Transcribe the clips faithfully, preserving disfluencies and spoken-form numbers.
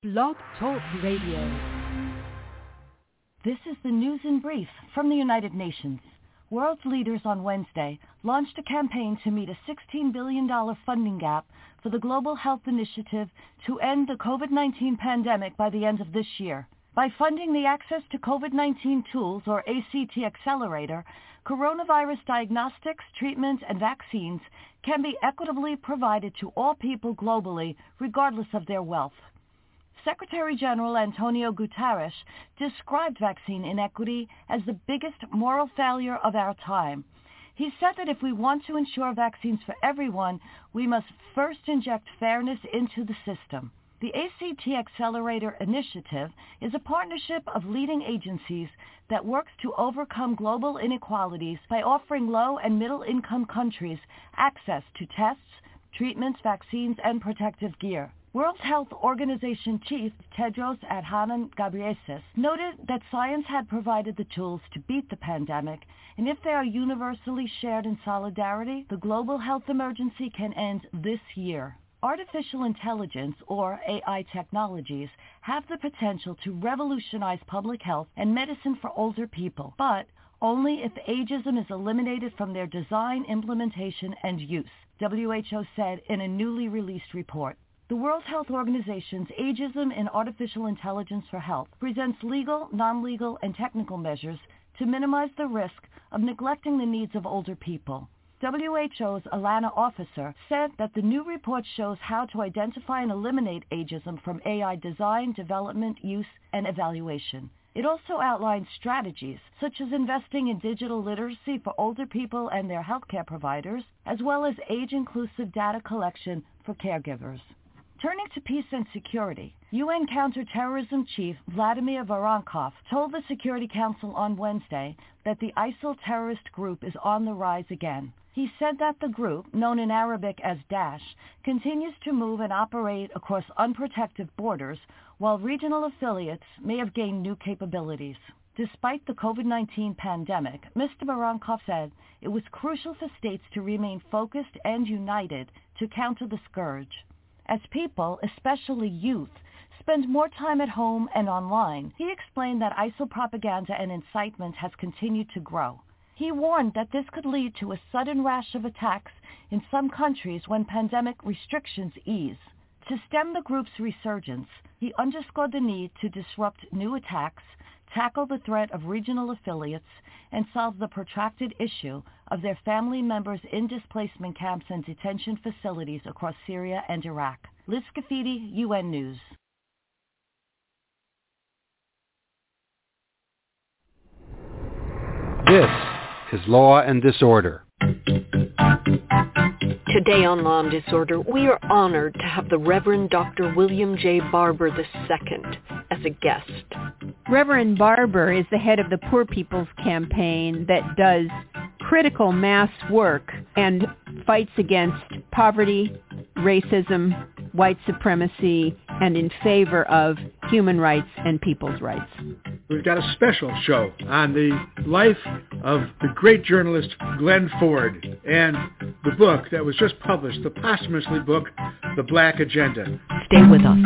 Blog Talk Radio. This is the news in brief from the United Nations. World leaders on Wednesday launched a campaign to meet a sixteen billion dollars funding gap for the Global Health Initiative to end the COVID nineteen pandemic by the end of this year. By funding the Access to COVID nineteen Tools, or A C T Accelerator, coronavirus diagnostics, treatment, and vaccines can be equitably provided to all people globally, regardless of their wealth. Secretary General Antonio Guterres described vaccine inequity as the biggest moral failure of our time. He said that if we want to ensure vaccines for everyone, we must first inject fairness into the system. The A C T Accelerator initiative is a partnership of leading agencies that works to overcome global inequalities by offering low- and middle-income countries access to tests, treatments, vaccines, and protective gear. World Health Organization Chief Tedros Adhanom Ghebreyesus noted that science had provided the tools to beat the pandemic, and if they are universally shared in solidarity, the global health emergency can end this year. Artificial intelligence, or A I technologies, have the potential to revolutionize public health and medicine for older people, but only if ageism is eliminated from their design, implementation, and use, W H O said in a newly released report. The World Health Organization's Ageism in Artificial Intelligence for Health presents legal, non-legal, and technical measures to minimize the risk of neglecting the needs of older people. W H O's Alana Officer said that the new report shows how to identify and eliminate ageism from A I design, development, use, and evaluation. It also outlines strategies, such as investing in digital literacy for older people and their healthcare providers, as well as age-inclusive data collection for caregivers. Turning to peace and security, U N counterterrorism chief Vladimir Voronkov told the Security Council on Wednesday that the ISIL terrorist group is on the rise again. He said that the group, known in Arabic as Daesh, continues to move and operate across unprotected borders, while regional affiliates may have gained new capabilities. Despite the COVID nineteen pandemic, Mister Voronkov said it was crucial for states to remain focused and united to counter the scourge. As people, especially youth, spend more time at home and online, he explained that ISIL propaganda and incitement has continued to grow. He warned that this could lead to a sudden rash of attacks in some countries when pandemic restrictions ease. To stem the group's resurgence, he underscored the need to disrupt new attacks, tackle the threat of regional affiliates, and solve the protracted issue of their family members in displacement camps and detention facilities across Syria and Iraq. Liz Scafidi, U N News. This is Law and Disorder. Today on Law and Disorder, we are honored to have the Reverend Doctor William J. Barber the Second as a guest. Reverend Barber is the head of the Poor People's Campaign that does critical mass work and fights against poverty, racism, white supremacy, and in favor of human rights and people's rights. We've got a special show on the life of the great journalist Glenn Ford and the book that was just published, the posthumously book, The Black Agenda. Stay with us.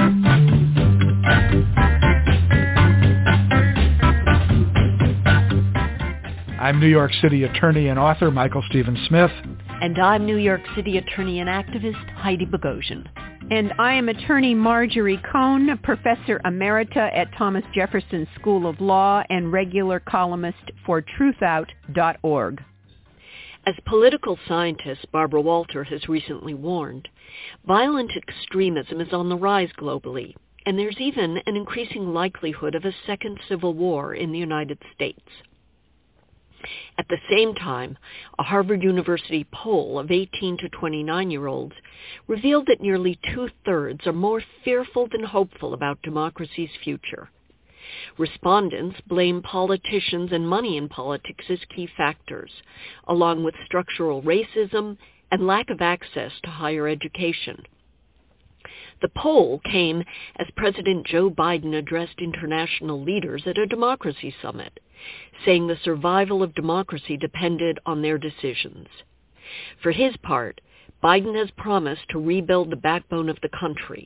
I'm New York City attorney and author Michael Stephen Smith. And I'm New York City attorney and activist Heidi Bogosian. And I am attorney Marjorie Cohn, professor emerita at Thomas Jefferson School of Law and regular columnist for truth out dot org. As political scientist Barbara Walter has recently warned, violent extremism is on the rise globally, and there's even an increasing likelihood of a second civil war in the United States. At the same time, a Harvard University poll of eighteen to twenty-nine-year-olds revealed that nearly two-thirds are more fearful than hopeful about democracy's future. Respondents blame politicians and money in politics as key factors, along with structural racism and lack of access to higher education. The poll came as President Joe Biden addressed international leaders at a democracy summit, saying the survival of democracy depended on their decisions. For his part, Biden has promised to rebuild the backbone of the country,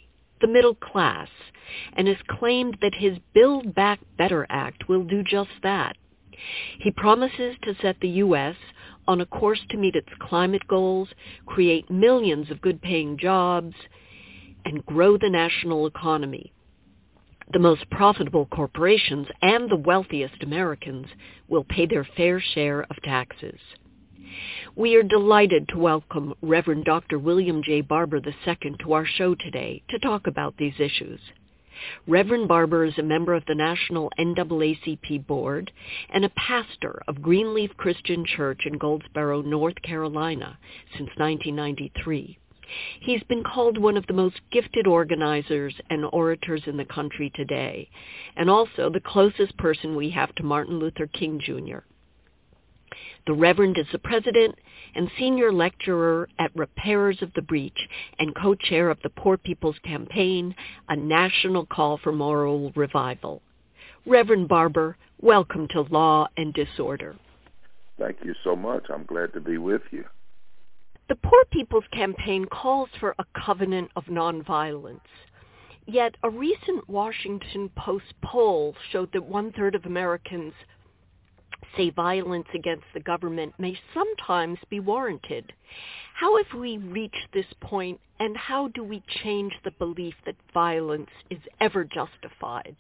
the middle class and has claimed that his Build Back Better Act will do just that. He promises to set the U S on a course to meet its climate goals, create millions of good-paying jobs, and grow the national economy. The most profitable corporations and the wealthiest Americans will pay their fair share of taxes. We are delighted to welcome Reverend Doctor William J. Barber the Second to our show today to talk about these issues. Reverend Barber is a member of the National N double A C P Board and a pastor of Greenleaf Christian Church in Goldsboro, North Carolina, since nineteen ninety-three. He's been called one of the most gifted organizers and orators in the country today, and also the closest person we have to Martin Luther King, Junior The Reverend is the president and senior lecturer at Repairers of the Breach and co-chair of the Poor People's Campaign, a national call for moral revival. Reverend Barber, welcome to Law and Disorder. Thank you so much. I'm glad to be with you. The Poor People's Campaign calls for a covenant of nonviolence. Yet a recent Washington Post poll showed that one-third of Americans say violence against the government may sometimes be warranted. How have we reached this point, and how do we change the belief that violence is ever justified?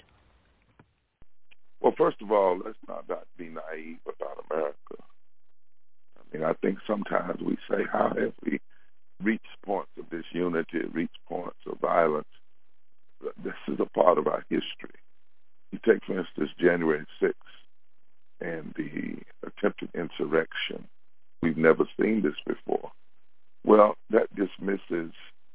Well, first of all, let's not be naive about America. I mean, I think sometimes we say, how have we reached points of disunity, reached points of violence? This is a part of our history. You take, for instance, January sixth and the attempted insurrection. We've never seen this before. Well, that dismisses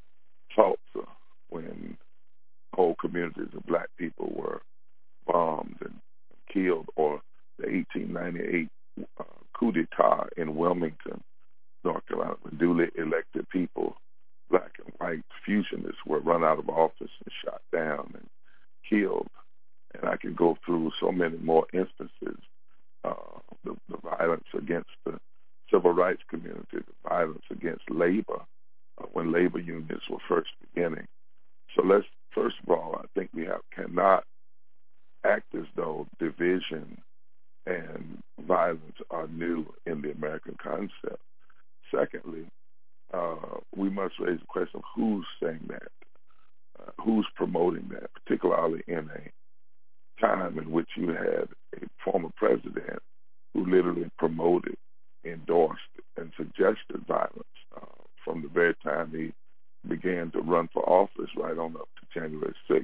Tulsa when whole communities of black people were bombed and killed, or the eighteen ninety-eight uh, coup d'etat in Wilmington, North Carolina, when duly elected people, black and white fusionists, were run out of office and shot down and killed. And I could go through so many more instances. Uh, the, the violence against the civil rights community, the violence against labor, uh, when labor unions were first beginning. So let's, first of all, I think we have cannot act as though division and violence are new in the American concept. Secondly, uh, we must raise the question of who's saying that, uh, who's promoting that, particularly in a time in which you had a former president who literally promoted, endorsed, and suggested violence uh, from the very time he began to run for office right on up to January sixth.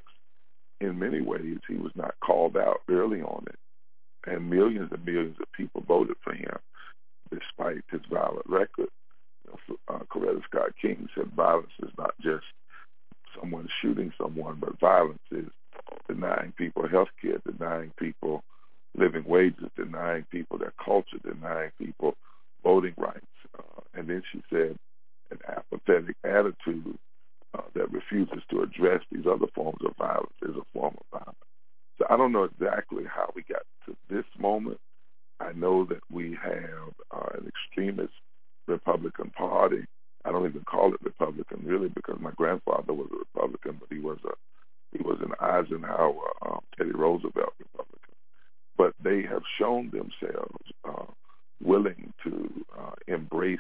In many ways, he was not called out early on it, and millions and millions of people voted for him despite his violent record. You know, uh, Coretta Scott King said violence is not just someone shooting someone, but violence is denying people health care, denying people living wages, denying people their culture, denying people voting rights. Uh, and then she said an apathetic attitude uh, that refuses to address these other forms of violence is a form of violence. So I don't know exactly how we got to this moment. I know that we have uh, an extremist Republican Party. I don't even call it Republican really, because my grandfather was a Republican, but he was a he was an Eisenhower, um, Teddy Roosevelt Republican. But they have shown themselves uh, willing to uh, embrace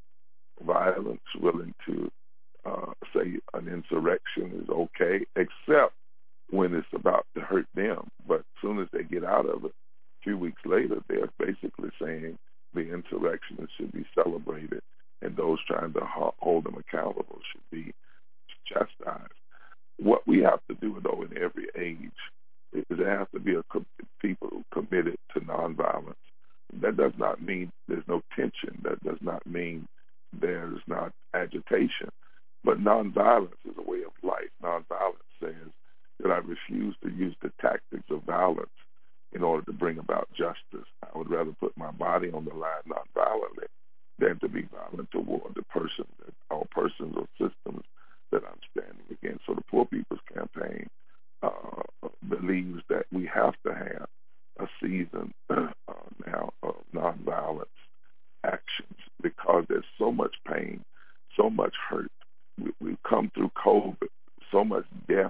violence, willing to uh, say an insurrection is okay, except when it's about to hurt them. But as soon as they get out of it, a few weeks later, they're basically saying the insurrection should be celebrated and those trying to hold them accountable should be chastised. What we have to do, though, in every age is there has to be a co- people committed to nonviolence. That does not mean there's no tension. That does not mean there's not agitation. But nonviolence is a way of life. Nonviolence says that I refuse to use the tactics of violence in order to bring about justice. I would rather put my body on the line nonviolently than to be violent toward the person or persons or systems that I'm standing against. So the Poor People's Campaign uh, believes that we have to have a season uh, now of nonviolence actions because there's so much pain, so much hurt. We, we've come through COVID, so much death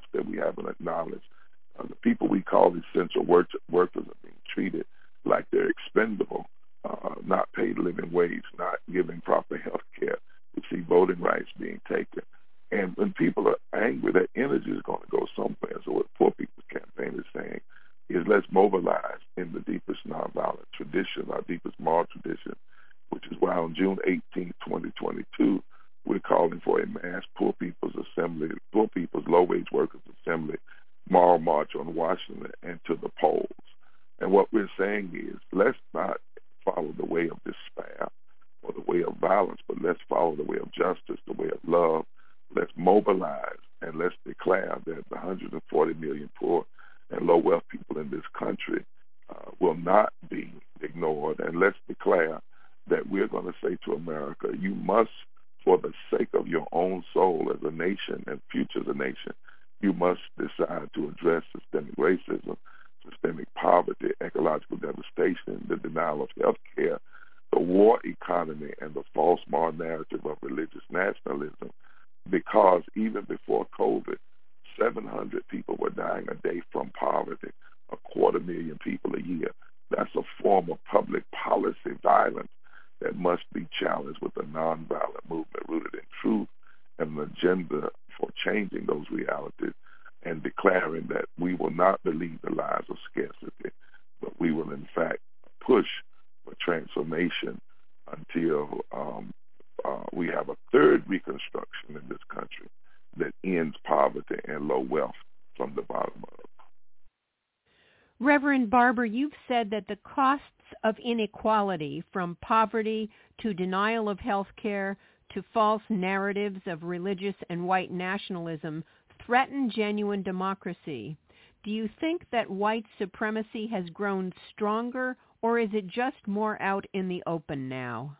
Uh, the people we call essential work- workers are being treated like they're expendable, uh, not paid living wage, not given proper health care. We see voting rights being taken. And when people are angry, that energy is going to go somewhere. So what Poor People's Campaign is saying is let's mobilize in the deepest nonviolent tradition, our deepest moral tradition, which is why on June eighteenth, twenty twenty-two, we're calling for a mass Poor People's Assembly, Poor People's Low-Wage Workers Assembly, moral march on Washington and to the polls. And what we're saying is let's not follow the way of despair or the way of violence, but let's follow the way of justice, the way of love. Let's mobilize and let's declare that the one hundred forty million poor and low-wealth people in this country uh, will not be ignored. And let's declare that we're going to say to America, you must, for the sake of your own soul as a nation and future as a nation, you must decide to address systemic racism, systemic poverty, ecological devastation, the denial of health care, the war economy, and the false moral narrative of religious nationalism. Because even before COVID, seven hundred people were dying a day from poverty, a quarter million people a year. That's a form of public policy violence that must be challenged with a nonviolent movement rooted in truth and an agenda for changing those realities and declaring that we will not believe the lies of scarcity, but we will in fact push for transformation until um, uh, we have a third reconstruction in this country that ends poverty and low wealth from the bottom up. Reverend Barber, you've said that the costs of inequality, from poverty to denial of health care to false narratives of religious and white nationalism, threaten genuine democracy. Do you think that white supremacy has grown stronger, or is it just more out in the open now?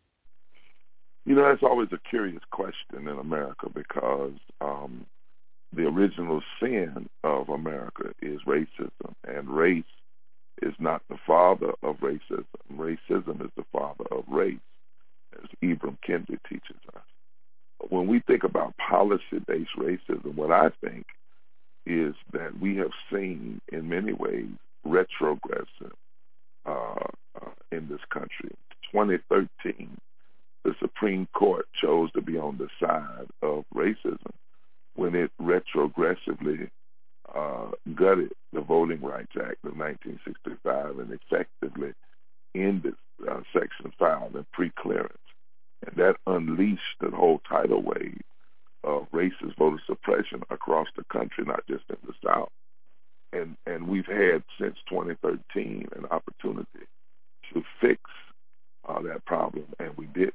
You know, that's always a curious question in America because um, the original sin of America is racism, and race is not the father of racism. Racism is the father of race, as Ibram Kendi teaches us. When we think about policy-based racism, what I think is that we have seen, in many ways, retrogressive uh, uh, in this country. twenty thirteen, the Supreme Court chose to be on the side of racism when it retrogressively uh, gutted the Voting Rights Act of nineteen sixty-five and effectively ended uh, Section five and preclearance. And that unleashed the whole tidal wave of racist voter suppression across the country, not just in the South. And and we've had since twenty thirteen an opportunity to fix uh, that problem, and we didn't.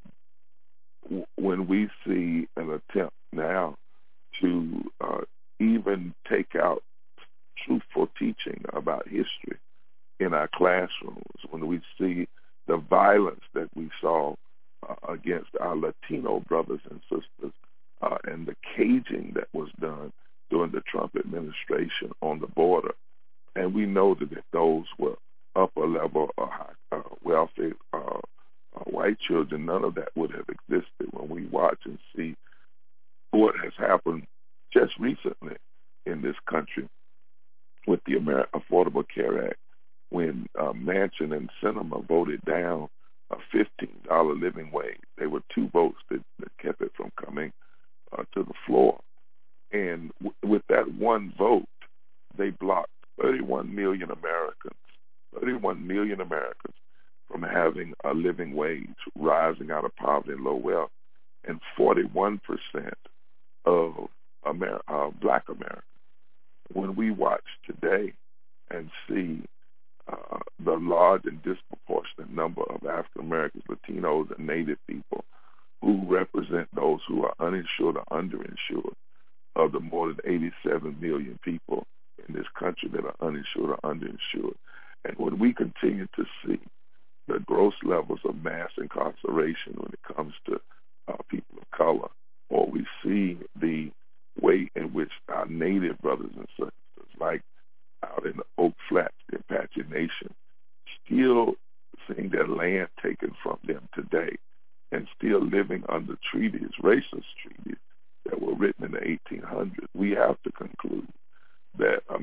When we see an attempt now to uh, even take out truthful teaching about history in our classrooms, when we see the violence that we saw uh, against our Latino brothers and sisters uh, and the caging that was done during the Trump administration on the border, and we know that if those were upper level or high, uh, wealthy uh, uh, white children, none of that would have existed. When we watch and see what has happened just recently in this country with the Amer- Affordable Care Act, when uh, Manchin and Sinema voted down a fifteen dollars living wage. There were two votes that, that kept it from coming uh, to the floor. And w- with that one vote, they blocked thirty-one million Americans, thirty-one million Americans from having a living wage, rising out of poverty and low wealth, and forty-one percent of Amer- uh, black Americans. When we watch today and see uh, the large and disproportionate number of African Americans, Latinos, and Native people who represent those who are uninsured or underinsured, of the more than eighty-seven million people in this country that are uninsured or underinsured. And when we continue to see the gross levels of mass incarceration when it comes to uh, people of color, or we see the way in which our Native brothers and sisters, like out in the Oak Flats, the Apache Nation, still seeing their land taken from them today and still living under treaties, racist treaties, that were written in the eighteen hundreds, we have to conclude that America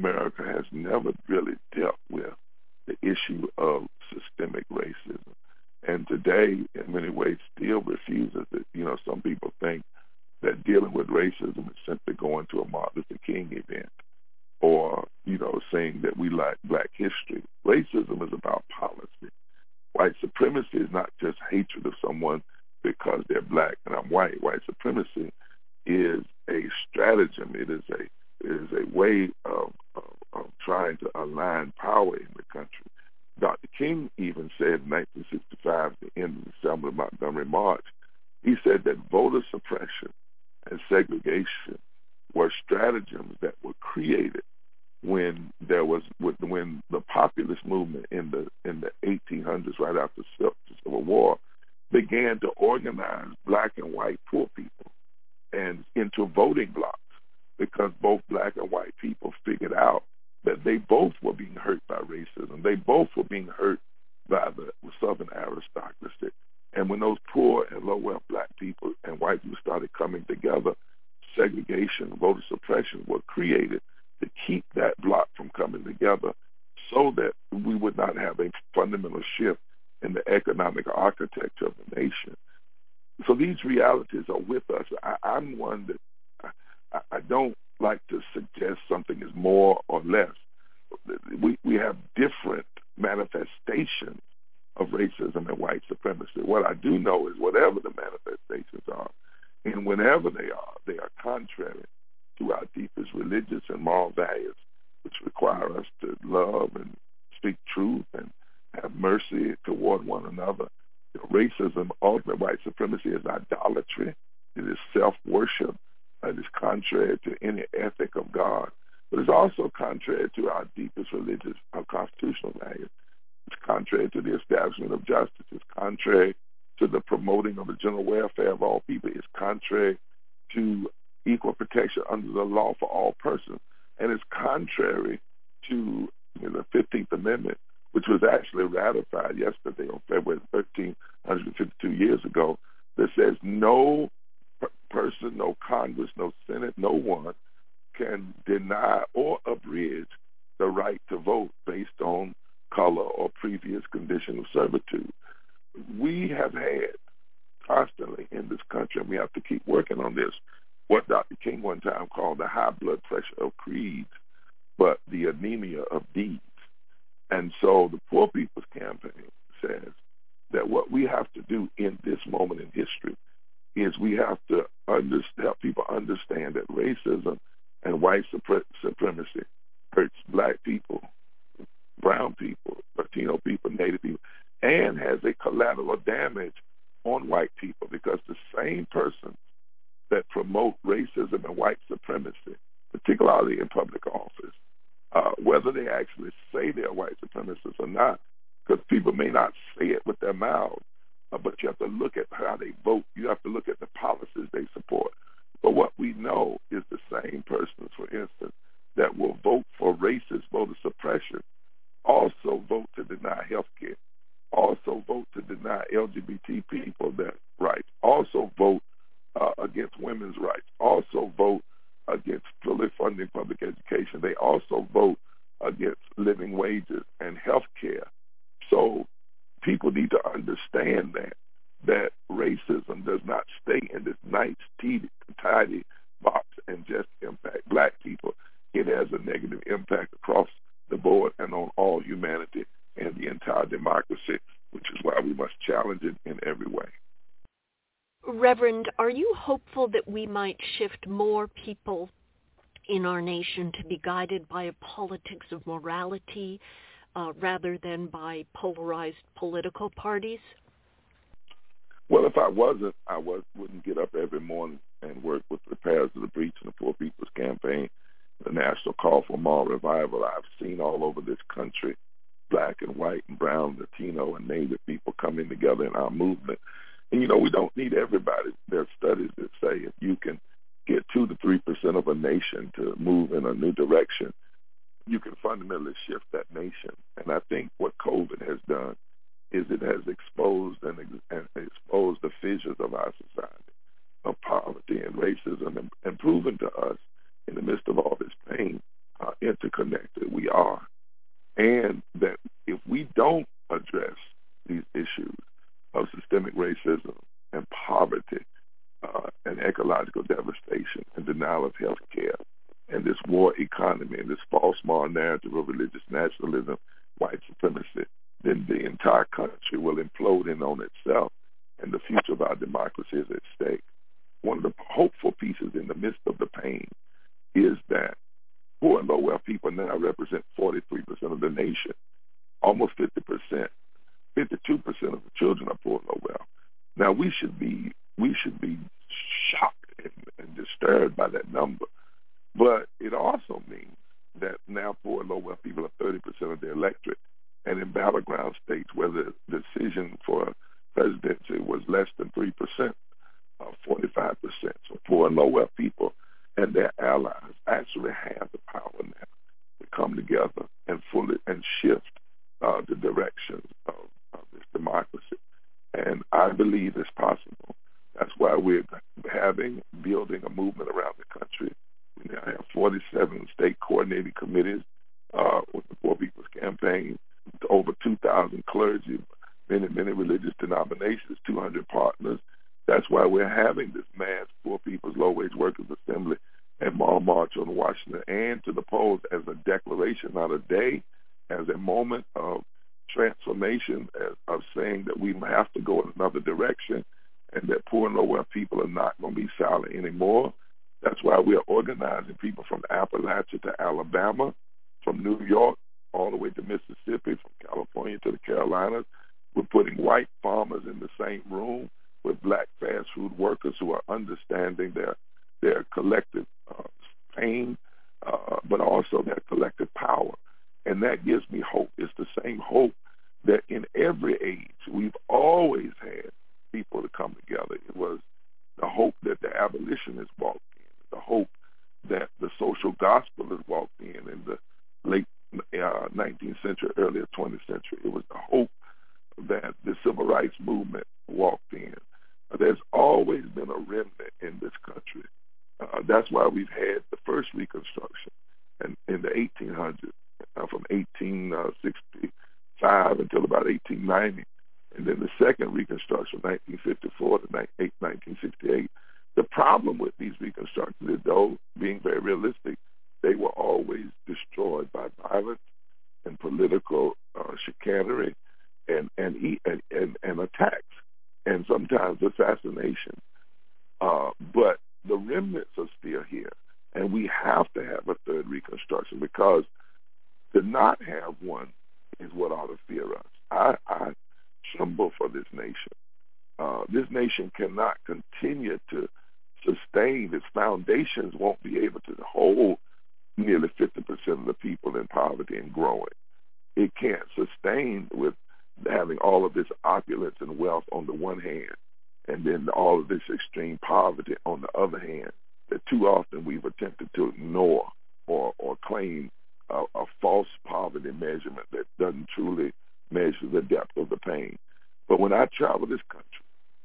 America has never really dealt with the issue of systemic racism. And today, in many ways, still refuses it. You know, some people think that dealing with racism is simply going to a Martin Luther King event or, you know, saying that we like black history. Racism is about policy. White supremacy is not just hatred of someone because they're black and I'm white. White supremacy is a stratagem. It is a it is a way of, of, of trying to align power in the country. Doctor King even said in nineteen sixty-five, at the end of the Selma to Montgomery March, he said that voter suppression and segregation were stratagems that were created when there was when the populist movement in the in the eighteen hundreds, right after the Civil War, began to organize black and white poor people and into voting blocks, because both black and white people figured out that they both were being hurt by racism. They both were being hurt by the Southern aristocracy. And when those poor and low-wealth black people and white people started coming together, segregation, voter suppression were created to keep that block from coming together so that we would not have a fundamental shift in the economic architecture of the nation. So these realities are with us. I, I'm one that I, I don't like to suggest something is more or less. We we have different manifestations of racism and white supremacy. What I do know is whatever the manifestations are, and whenever they are, they are contrary to our deepest religious and moral values, which require us to love and speak truth and have mercy toward one another. You know, racism, ultimate white supremacy is idolatry. It is self-worship. It is contrary to any ethic of God. But it's also contrary to our deepest religious, our constitutional values. It's contrary to the establishment of justice. It's contrary to the promoting of the general welfare of all people. It's contrary to equal protection under the law for all persons. And it's contrary to you know, the fifteenth Amendment, which was actually ratified yesterday on February thirteenth, one hundred fifty-two years ago, that says no person, no Congress, no Senate, no one can deny or abridge the right to vote based on color or previous condition of servitude. We have had constantly in this country, and we have to keep working on this, what Doctor King one time called the high blood pressure of creeds, but the anemia of deeds. And so the Poor People's Campaign says that what we have to do in this moment in history is we have to under, help people understand that racism and white supre- supremacy hurts black people, brown people, Latino people, Native people, and has a collateral damage on white people, because the same persons that promote racism and white supremacy, particularly in public office, uh, whether they actually say they're white supremacists or not, because people may not say it with their mouths, uh, but you have to look at how they vote. You have to look at the policies they support. But what we know is the same persons, for instance, that will vote for racist voter suppression also vote to deny health care, also vote to deny L G B T people their rights, also vote uh, against women's rights, also vote against fully funding public education. They also vote against living wages and health care. So people need to understand that, that racism does not stay in this nice, tidy box and just impact black people. It has a negative impact across the board and on all humanity and the entire democracy, which is why we must challenge it in every way. Reverend, are you hopeful that we might shift more people in our nation to be guided by a politics of morality uh, rather than by polarized political parties? Well, if I wasn't, I was, wouldn't get up every morning and work with Repairs of the Breach and the Poor People's Campaign, the National Call for Moral Revival. I've seen all over this country black and white and brown, Latino, and Native people coming together in our movement. And, you know, we don't need everybody. There are studies that say if you can get two to three percent of a nation to move in a new direction, you can fundamentally shift that nation. And I think what COVID has done is it has exposed and, and exposed the fissures of our society, of poverty and racism, and, and proven to us in the midst of all this pain, uh, interconnect. that we are. And that if we don't address these issues of systemic racism and poverty uh, and ecological devastation and denial of health care and this war economy and this false moral narrative of religious nationalism, white supremacy, then the entire country will implode in on itself, and the future of our democracy is at stake. One of the hopeful pieces in the midst of the pain is that poor and low-wealth people now represent forty-three percent of the nation. Almost fifty percent, fifty-two percent of the children are poor and low-wealth. Now, we should be we should be shocked and, and disturbed by that number, but it also means that now poor and low-wealth people are thirty percent of the electorate, and in battleground states where the decision for presidency was less than three percent, uh, forty-five percent. So poor and low-wealth people and their allies actually have the power now to come together and fully and shift uh, the direction of, of this democracy. And I believe it's possible. That's why we're having, building a movement around the country. We now have forty-seven state coordinating committees uh, with the Poor People's Campaign, over two thousand clergy, many, many religious denominations, two hundred partners. That's why we're having this mass Poor People's Low-Wage Workers Assembly and Mall March on Washington and to the polls as a declaration, not a day, as a moment of transformation, as, of saying that we have to go in another direction and that poor and low-wealth people are not going to be silent anymore. That's why we're organizing people from Appalachia to Alabama, from New York all the way to Mississippi, from California to the Carolinas. We're putting white farmers in the same room with black fast food workers who are understanding their their collective uh, pain, uh, but also their collective power. And that gives me hope. It's the same hope that in every age we've always had people to come together. It was the hope that the abolitionists walked in, the hope that the social gospel has walked in in the late uh, nineteenth century, early twentieth century. It was the hope that the civil rights movement walked in. Uh, there's always been a remnant in this country. Uh, that's why we've had the first Reconstruction in, in the eighteen hundreds, uh, from eighteen sixty-five until about eighteen ninety, and then the second Reconstruction, nineteen fifty-four to nineteen sixty-eight. The problem with these Reconstructions is, though, being very realistic, they were always destroyed by violence and political uh, chicanery and and, and and and attacks, and sometimes assassination. Uh, but the remnants are still here, and we have to have a third Reconstruction, because to not have one is what ought to fear us. I, I tremble for this nation. Uh, this nation cannot continue to sustain. Its foundations won't be able to hold nearly fifty percent of the people in poverty and growing. It can't sustain with having all of this opulence and wealth on the one hand, and then all of this extreme poverty on the other hand, that too often we've attempted to ignore or, or claim a, a false poverty measurement that doesn't truly measure the depth of the pain. But when I travel this country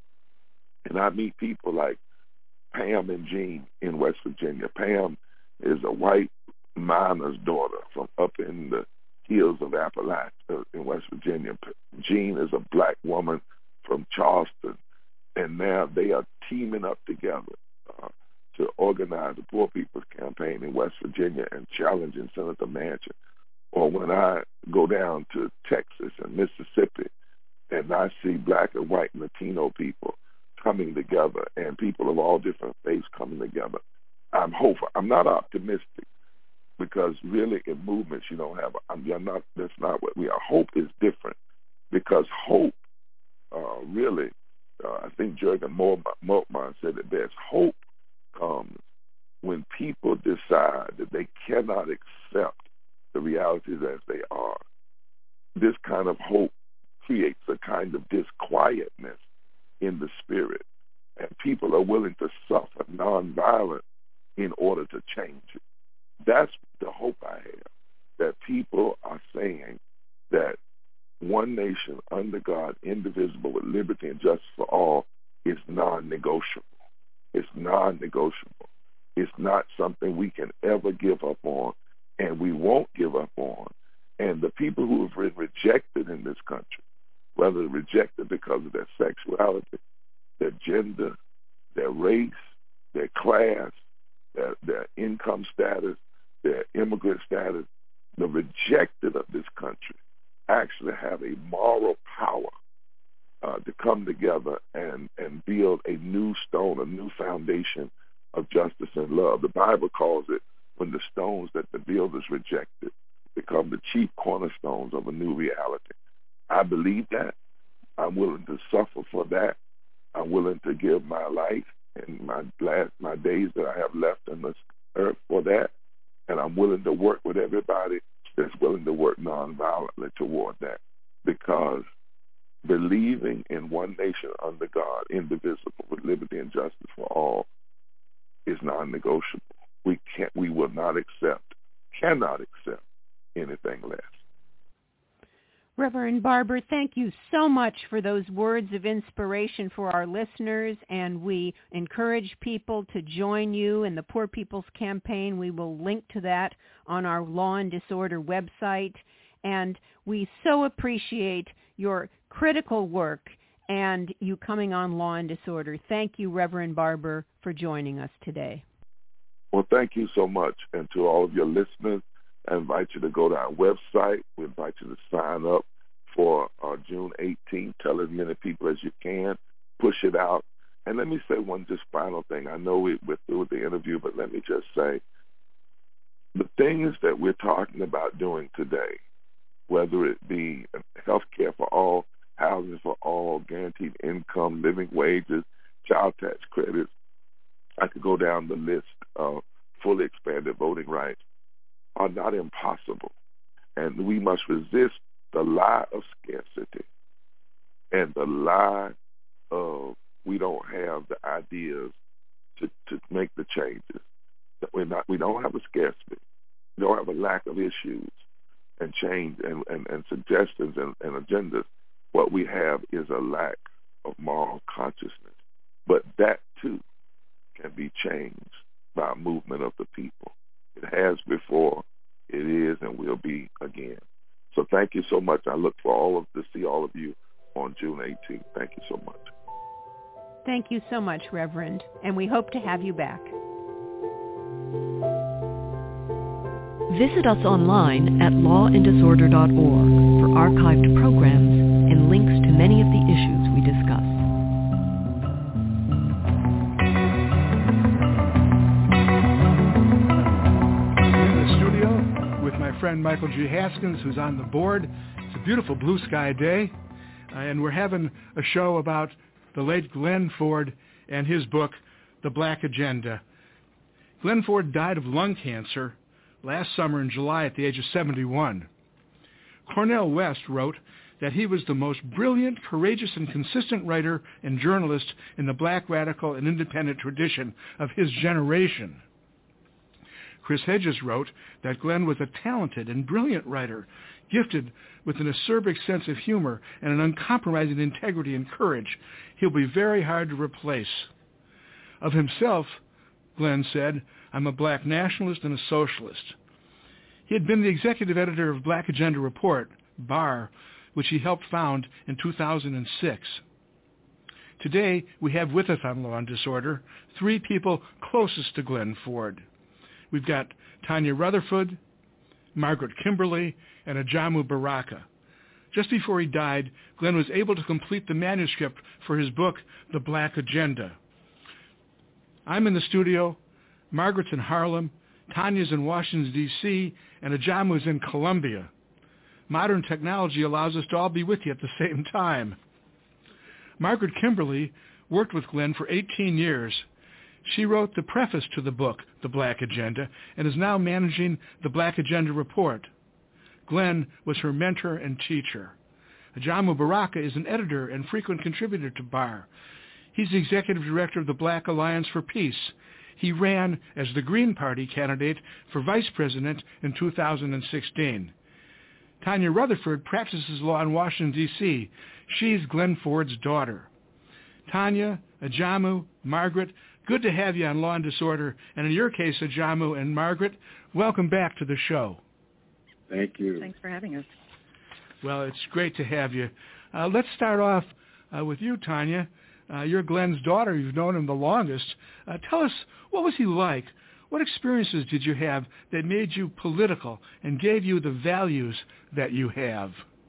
and I meet people like Pam and Jean in West Virginia, Pam is a white miner's daughter from up in the hills of Appalachia in West Virginia. Jean is a black woman from Charleston, and now they are teaming up together uh, to organize the Poor People's Campaign in West Virginia and challenging Senator Manchin. Or when I go down to Texas and Mississippi and I see black and white and Latino people coming together and people of all different faiths coming together, I'm hopeful. I'm not optimistic, because really in movements you don't have, I'm you're not, that's not what we are. Hope is different, because hope uh, really, uh, I think Jürgen Moltmann said it best, hope comes when people decide that they cannot accept the realities as they are. This kind of hope creates a kind of disquietness in the spirit, and people are willing to suffer nonviolent in order to change it. That's the hope I have, that people are saying that one nation under God, indivisible, with liberty and justice for all, is non-negotiable. It's non-negotiable. It's not something we can ever give up on, and and we won't give up on. And the people who have been rejected in this country, whether rejected because of their sexuality, their gender, their race, their class, their, their income status, their immigrant status, the rejected of this country actually have a moral power uh, to come together and, and build a new stone, a new foundation of justice and love. The Bible calls it when the stones that the builders rejected become the chief cornerstones of a new reality. I believe that. I'm willing to suffer for that. I'm willing to give my life and my last, my days that I have left on this earth for that. And I'm willing to work with everybody that's willing to work nonviolently toward that, because believing in one nation under God, indivisible, with liberty and justice for all, is non-negotiable. We can't, we will not accept, cannot accept anything less. Reverend Barber, thank you so much for those words of inspiration for our listeners, and we encourage people to join you in the Poor People's Campaign. We will link to that on our Law and Disorder website, and we so appreciate your critical work and you coming on Law and Disorder. Thank you, Reverend Barber, for joining us today. Well, thank you so much, and to all of your listeners, I invite you to go to our website. We invite you to sign up for uh, June eighteenth. Tell as many people as you can. Push it out. And let me say one just final thing. I know we, we're through with the interview, but let me just say the things that we're talking about doing today, whether it be health care for all, housing for all, guaranteed income, living wages, child tax credits, I could go down the list of fully expanded voting rights, are not impossible. And we must resist the lie of scarcity and the lie of we don't have the ideas to, to make the changes. That we're not, we don't have a scarcity. We don't have a lack of issues and change and, and, and suggestions and, and agendas. What we have is a lack of moral consciousness. But that, too, can be changed by a movement of the people. It has before, it is, and will be again. So thank you so much. I look for all of to see all of you on June eighteenth. Thank you so much. Thank you so much, Reverend, and we hope to have you back. Visit us online at law and disorder dot org for archived programs and links to many of the issues we discussed. Friend Michael G. Haskins, who's on the board. It's a beautiful blue sky day, uh, and we're having a show about the late Glenn Ford and his book, The Black Agenda. Glenn Ford died of lung cancer last summer in July at the age of seventy-one. Cornel West wrote that he was the most brilliant, courageous, and consistent writer and journalist in the black radical and independent tradition of his generation. Chris Hedges wrote that Glenn was a talented and brilliant writer, gifted with an acerbic sense of humor and an uncompromising integrity and courage. He'll be very hard to replace. Of himself, Glenn said, "I'm a black nationalist and a socialist." He had been the executive editor of Black Agenda Report, B A R, which he helped found in two thousand six. Today, we have with us on Law and Disorder three people closest to Glenn Ford. We've got Tanya Rutherford, Margaret Kimberly, and Ajamu Baraka. Just before he died, Glenn was able to complete the manuscript for his book, The Black Agenda. I'm in the studio, Margaret's in Harlem, Tanya's in Washington, D C, and Ajamu's in Columbia. Modern technology allows us to all be with you at the same time. Margaret Kimberly worked with Glenn for eighteen years. She wrote the preface to the book, The Black Agenda, and is now managing the Black Agenda Report. Glenn was her mentor and teacher. Ajamu Baraka is an editor and frequent contributor to B A R. He's the executive director of the Black Alliance for Peace. He ran as the Green Party candidate for vice president in two thousand sixteen. Tanya Rutherford practices law in Washington, D C. She's Glenn Ford's daughter. Tanya, Ajamu, Margaret, good to have you on Law and Disorder, and in your case, Ajamu and Margaret, welcome back to the show. Thank you. Thanks for having us. Well, it's great to have you. Uh, let's start off uh, with you, Tanya. Uh, you're Glenn's daughter. You've known him the longest. Uh, tell us, what was he like? What experiences did you have that made you political and gave you the values that you have?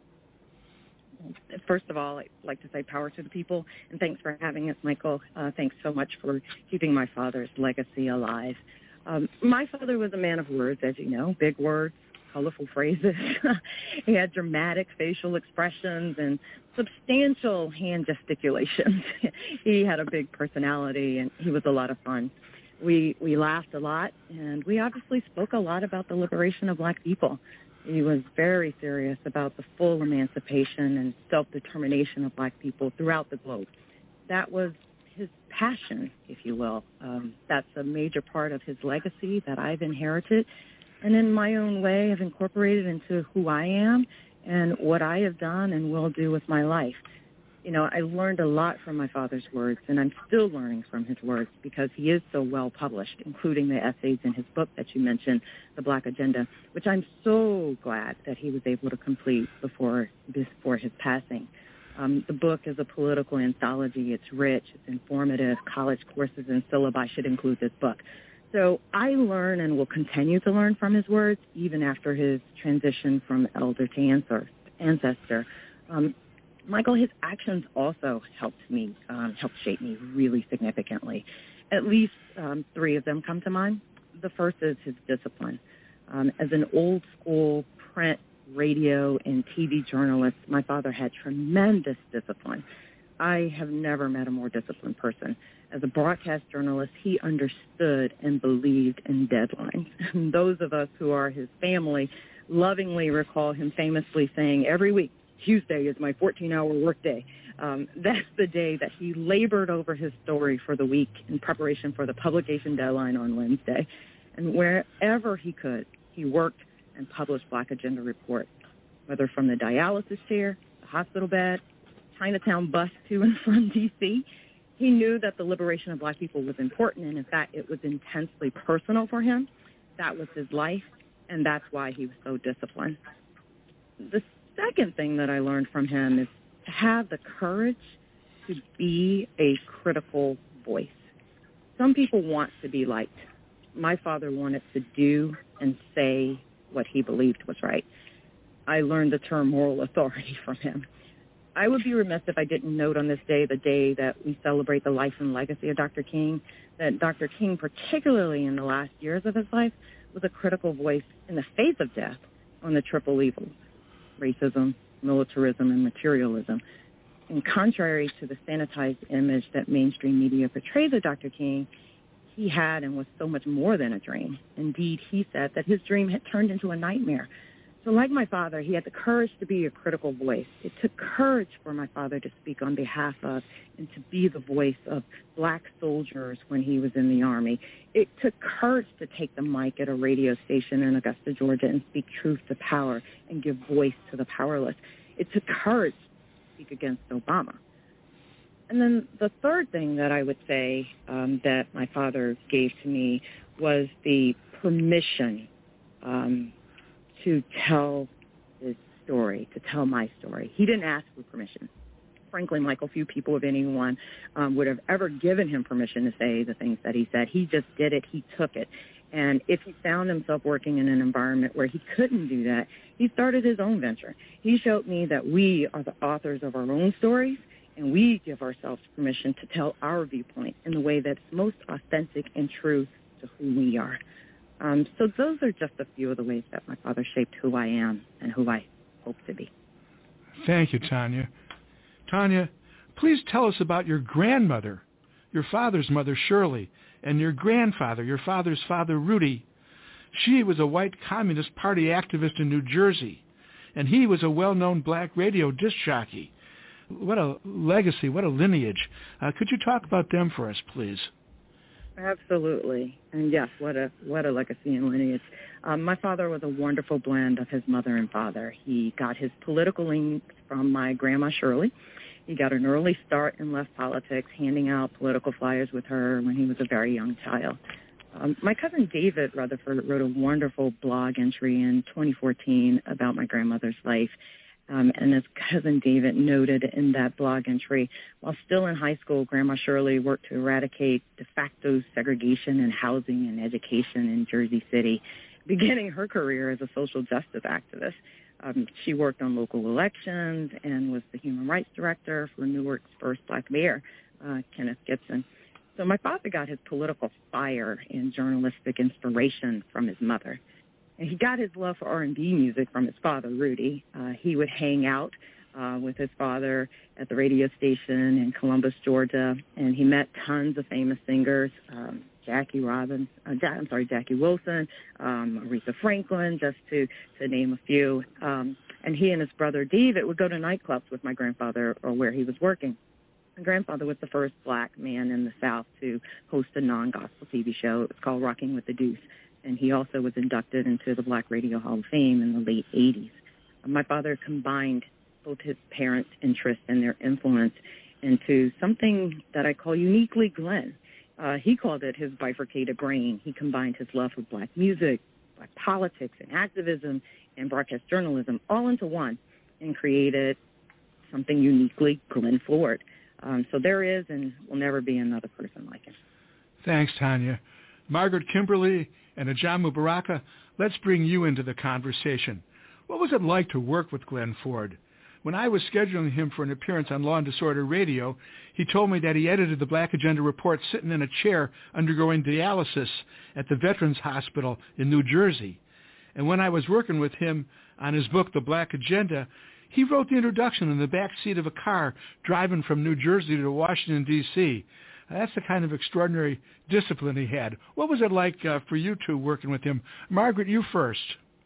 First of all, I'd like to say power to the people, and thanks for having us, Michael. Uh, thanks so much for keeping my father's legacy alive. Um, my father was a man of words, as you know, big words, colorful phrases. He had dramatic facial expressions and substantial hand gesticulations. He had a big personality, and he was a lot of fun. We we laughed a lot, and we obviously spoke a lot about the liberation of black people. He was very serious about the full emancipation and self-determination of black people throughout the globe. That was his passion, if you will. Um, that's a major part of his legacy that I've inherited, and in my own way have incorporated into who I am and what I have done and will do with my life. You know, I learned a lot from my father's words, and I'm still learning from his words because he is so well published, including the essays in his book that you mentioned, The Black Agenda, which I'm so glad that he was able to complete before before his passing. Um, the book is a political anthology. It's rich. It's informative. College courses and syllabi should include this book. So I learn and will continue to learn from his words, even after his transition from elder to ancestor. Um, Michael, his actions also helped me, um, helped shape me really significantly. At least um, three of them come to mind. The first is his discipline. Um, as an old-school print, radio, and T V journalist, my father had tremendous discipline. I have never met a more disciplined person. As a broadcast journalist, he understood and believed in deadlines. And those of us who are his family lovingly recall him famously saying every week, Tuesday is my fourteen-hour workday. Um, that's the day that he labored over his story for the week in preparation for the publication deadline on Wednesday. And wherever he could, he worked and published Black Agenda Report, whether from the dialysis chair, the hospital bed, Chinatown bus to and from D C He knew that the liberation of black people was important, and in fact, it was intensely personal for him. That was his life, and that's why he was so disciplined. The second thing that I learned from him is to have the courage to be a critical voice. Some people want to be liked. My father wanted to do and say what he believed was right. I learned the term moral authority from him. I would be remiss if I didn't note on this day, the day that we celebrate the life and legacy of Doctor King, that Doctor King, particularly in the last years of his life, was a critical voice in the face of death on the triple evils: racism, militarism, and materialism. And contrary to the sanitized image that mainstream media portrays of Doctor King, he had and was so much more than a dream. Indeed, he said that his dream had turned into a nightmare. So like my father, he had the courage to be a critical voice. It took courage for my father to speak on behalf of and to be the voice of black soldiers when he was in the Army. It took courage to take the mic at a radio station in Augusta, Georgia, and speak truth to power and give voice to the powerless. It took courage to speak against Obama. And then the third thing that I would say um, that my father gave to me was the permission um, to tell his story, to tell my story. He didn't ask for permission. Frankly, Michael, few people, if anyone, um, would have ever given him permission to say the things that he said. He just did it. He took it. And if he found himself working in an environment where he couldn't do that, he started his own venture. He showed me that we are the authors of our own stories, and we give ourselves permission to tell our viewpoint in the way that's most authentic and true to who we are. Um, so those are just a few of the ways that my father shaped who I am and who I hope to be. Thank you, Tanya. Tanya, please tell us about your grandmother, your father's mother, Shirley, and your grandfather, your father's father, Rudy. She was a white Communist Party activist in New Jersey, and he was a well-known black radio disc jockey. What a legacy, what a lineage. Uh, could you talk about them for us, please? Absolutely. And yes, what a what a legacy and lineage. Um, my father was a wonderful blend of his mother and father. He got his political links from my grandma, Shirley. He got an early start in left politics, handing out political flyers with her when he was a very young child. Um, my cousin David Rutherford wrote a wonderful blog entry in twenty fourteen about my grandmother's life. Um, and as cousin David noted in that blog entry, while still in high school, Grandma Shirley worked to eradicate de facto segregation in housing and education in Jersey City, beginning her career as a social justice activist. Um, she worked on local elections and was the human rights director for Newark's first black mayor, uh, Kenneth Gibson. So my father got his political fire and journalistic inspiration from his mother. And he got his love for R and B music from his father, Rudy. Uh, he would hang out uh, with his father at the radio station in Columbus, Georgia, and he met tons of famous singers, um, Jackie Robbins, uh, Jack, I'm sorry, Jackie Wilson, um, Aretha Franklin, just to, to name a few. Um, and he and his brother David would go to nightclubs with my grandfather or where he was working. My grandfather was the first black man in the South to host a non-gospel T V show. It was called Rocking with the Deuce. And he also was inducted into the Black Radio Hall of Fame in the late eighties. My father combined both his parents' interest and their influence into something that I call uniquely Glenn. Uh, he called it his bifurcated brain. He combined his love for black music, black politics, and activism, and broadcast journalism all into one and created something uniquely Glenn Ford. Um, so there is and will never be another person like him. Thanks, Tanya. Margaret Kimberly and Ajamu Baraka, let's bring you into the conversation. What was it like to work with Glenn Ford? When I was scheduling him for an appearance on Law and Disorder Radio, he told me that he edited the Black Agenda report sitting in a chair undergoing dialysis at the Veterans Hospital in New Jersey. And when I was working with him on his book, The Black Agenda, he wrote the introduction in the back seat of a car driving from New Jersey to Washington, D C That's the kind of extraordinary discipline he had. What was it like uh, for you two working with him? Margaret, you first.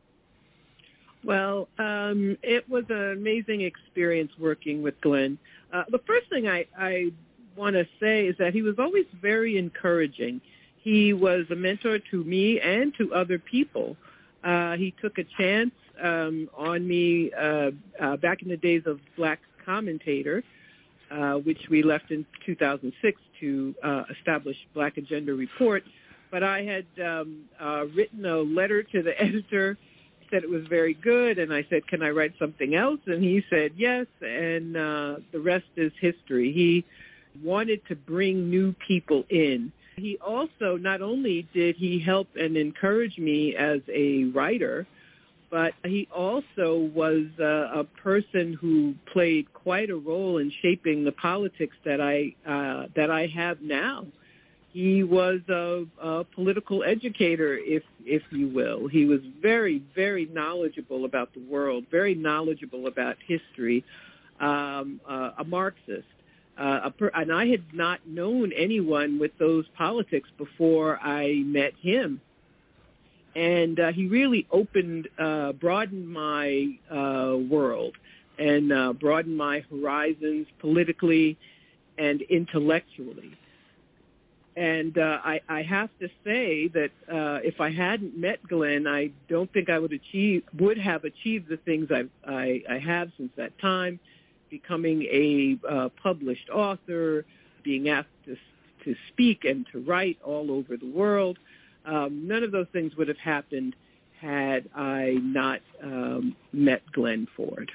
Well, um, it was an amazing experience working with Glenn. Uh, the first thing I, I want to say is that he was always very encouraging. He was a mentor to me and to other people. Uh, he took a chance um, on me uh, uh, back in the days of Black Commentator, uh, which we left in two thousand six to uh, establish Black Agenda Report. But I had um, uh, written a letter to the editor, said it was very good, and I said, can I write something else? And he said yes, and uh, the rest is history. He wanted to bring new people in. He also, not only did he help and encourage me as a writer, but he also was uh, a person who played quite a role in shaping the politics that I uh, that I have now. He was a, a political educator, if if you will. He was very, very knowledgeable about the world, very knowledgeable about history, um, uh, a Marxist. Uh, a per- and I had not known anyone with those politics before I met him. And uh, he really opened, uh, broadened my uh, world and uh, broadened my horizons politically and intellectually. And uh, I, I have to say that uh, if I hadn't met Glenn, I don't think I would achieve would have achieved the things I've, I I have since that time, becoming a uh, published author, being asked to to speak and to write all over the world. Um, none of those things would have happened had I not um, met Glenn Ford.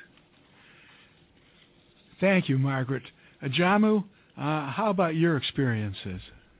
Thank you, Margaret. Ajamu, uh, how about your experiences?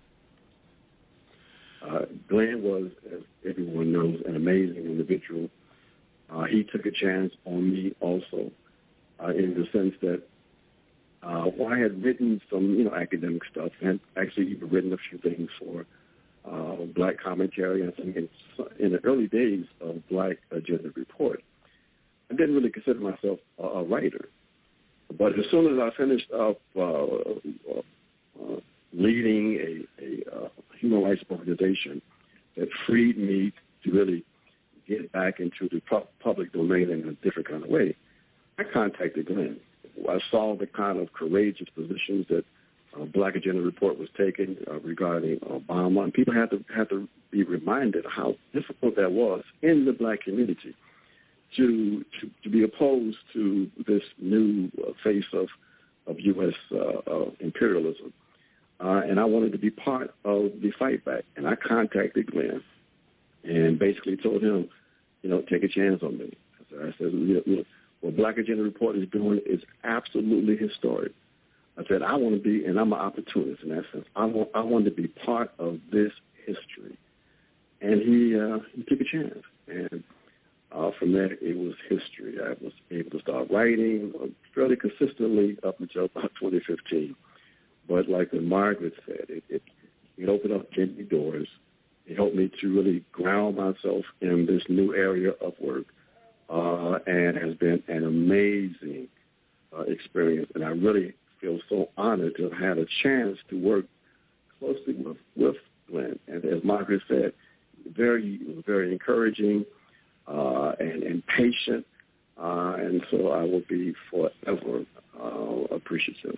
Uh, Glenn was, as everyone knows, an amazing individual. Uh, he took a chance on me also, uh, in the sense that uh, well, I had written some, you know, academic stuff, and actually even written a few things for uh, Black Commentary, and in, in the early days of Black Agenda Report. I didn't really consider myself a, a writer, but as soon as I finished up uh, uh, uh, leading a, a uh, human rights organization that freed me to really get back into the pu- public domain in a different kind of way, I contacted Glenn. I saw the kind of courageous positions that uh, Black Agenda Report was taking uh, regarding Obama, and people had to had to be reminded how difficult that was in the Black community to to, to be opposed to this new uh, face of of U S Uh, uh, imperialism. uh, and I wanted to be part of the fight back. And I contacted Glenn and basically told him, you know, take a chance on me. I said, look, what Black Agenda Report is doing is absolutely historic. I said, I want to be, and I'm an opportunist in that sense. I want, I want to be part of this history. And he, uh, he took a chance. And uh, from there, it was history. I was able to start writing fairly consistently up until about twenty fifteen. But like what Margaret said, it, it, it opened up many doors. It helped me to really ground myself in this new area of work, uh, and has been an amazing uh, experience. And I really feel so honored to have had a chance to work closely with, with Glenn. And as Margaret said, very, very encouraging uh, and, and patient. Uh, and so I will be forever uh, appreciative.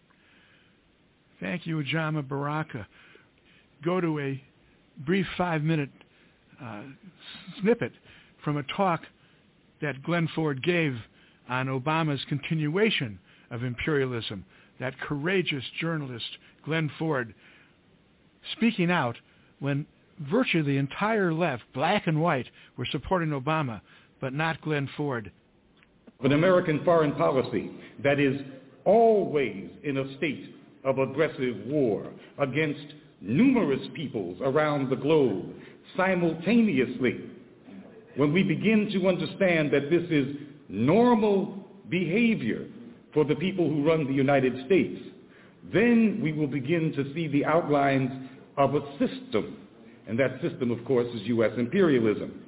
Thank you, Ujama Baraka. Go to a brief five-minute uh, snippet from a talk that Glenn Ford gave on Obama's continuation of imperialism. That courageous journalist, Glenn Ford, speaking out when virtually the entire left, black and white, were supporting Obama, but not Glenn Ford. An American foreign policy that is always in a state of aggressive war against numerous peoples around the globe simultaneously. When we begin to understand that this is normal behavior for the people who run the United States, then we will begin to see the outlines of a system. And that system, of course, is U S imperialism.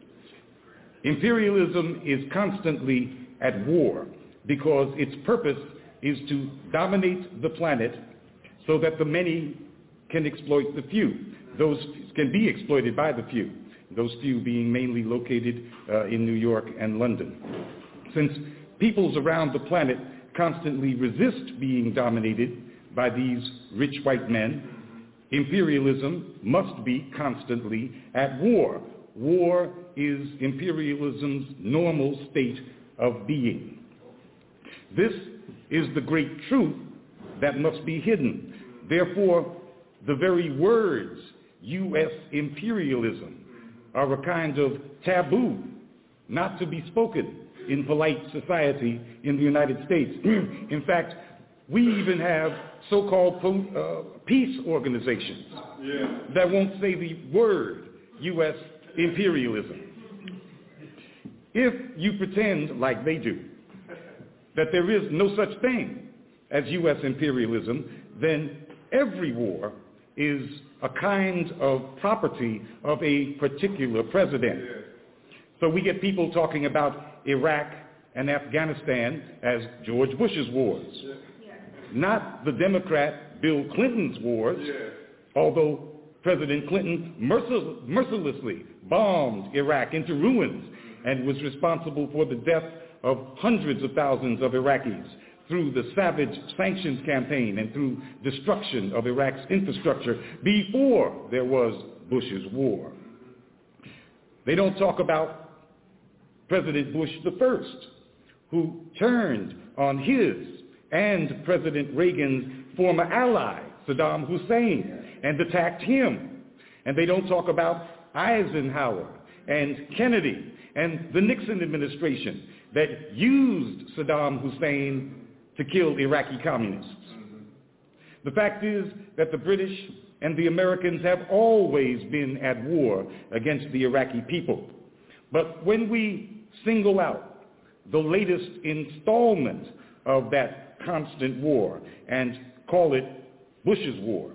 Imperialism is constantly at war because its purpose is to dominate the planet so that the many can exploit the few. Those can be exploited by the few, those few being mainly located uh, in New York and London. Since peoples around the planet constantly resist being dominated by these rich white men, imperialism must be constantly at war. War is imperialism's normal state of being. This is the great truth that must be hidden. Therefore, the very words U S imperialism are a kind of taboo, not to be spoken in polite society in the United States. In fact, we even have so-called uh, peace organizations yeah. that won't say the word U S imperialism. If you pretend, like they do, that there is no such thing as U S imperialism, then every war is a kind of property of a particular president. Yeah. So we get people talking about Iraq and Afghanistan as George Bush's wars, yeah. not the Democrat Bill Clinton's wars, yeah. although President Clinton mercil- mercilessly bombed Iraq into ruins and was responsible for the death of hundreds of thousands of Iraqis through the savage sanctions campaign and through destruction of Iraq's infrastructure before there was Bush's war. They don't talk about President Bush the First, who turned on his and President Reagan's former ally, Saddam Hussein, and attacked him. And they don't talk about Eisenhower and Kennedy and the Nixon administration that used Saddam Hussein to kill Iraqi communists. The fact is that the British and the Americans have always been at war against the Iraqi people. But when we single out the latest installment of that constant war and call it Bush's war,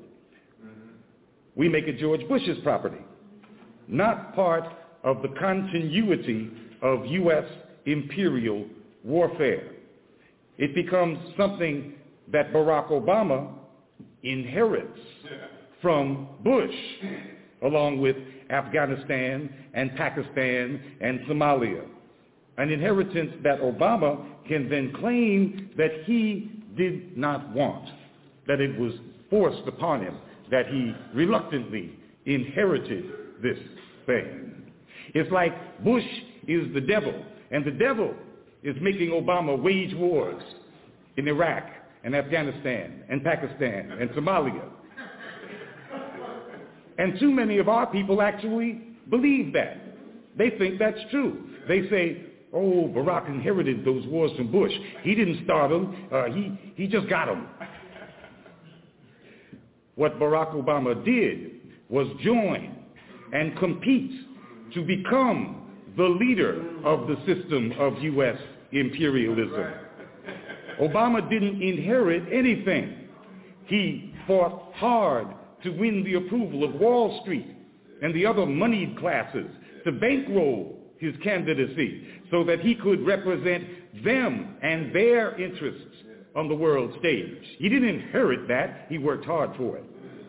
we make it George Bush's property, not part of the continuity of U S imperial warfare. It becomes something that Barack Obama inherits from Bush, along with Afghanistan and Pakistan and Somalia, an inheritance that Obama can then claim that he did not want, that it was forced upon him, that he reluctantly inherited this thing. It's like Bush is the devil, and the devil is making Obama wage wars in Iraq and Afghanistan and Pakistan and Somalia. And too many of our people actually believe that. They think that's true. They say, oh, Barack inherited those wars from Bush. He didn't start them. Uh, he, he just got them. What Barack Obama did was join and compete to become the leader of the system of U S imperialism. Obama didn't inherit anything. He fought hard to win the approval of Wall Street and the other moneyed classes to bankroll his candidacy so that he could represent them and their interests on the world stage. He didn't inherit that. He worked hard for it.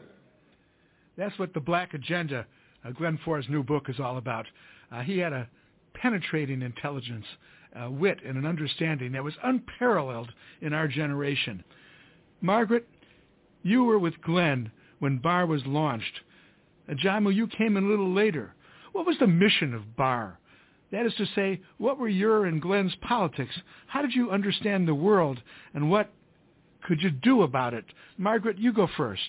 That's what The Black Agenda, uh, Glenn Ford's new book, is all about. Uh, he had a penetrating intelligence, uh, wit, and an understanding that was unparalleled in our generation. Margaret, you were with Glenn when BAR was launched. Uh, Ajamu, you came in a little later. What was the mission of BAR? That is to say, what were your and Glenn's politics? How did you understand the world, and what could you do about it? Margaret, you go first.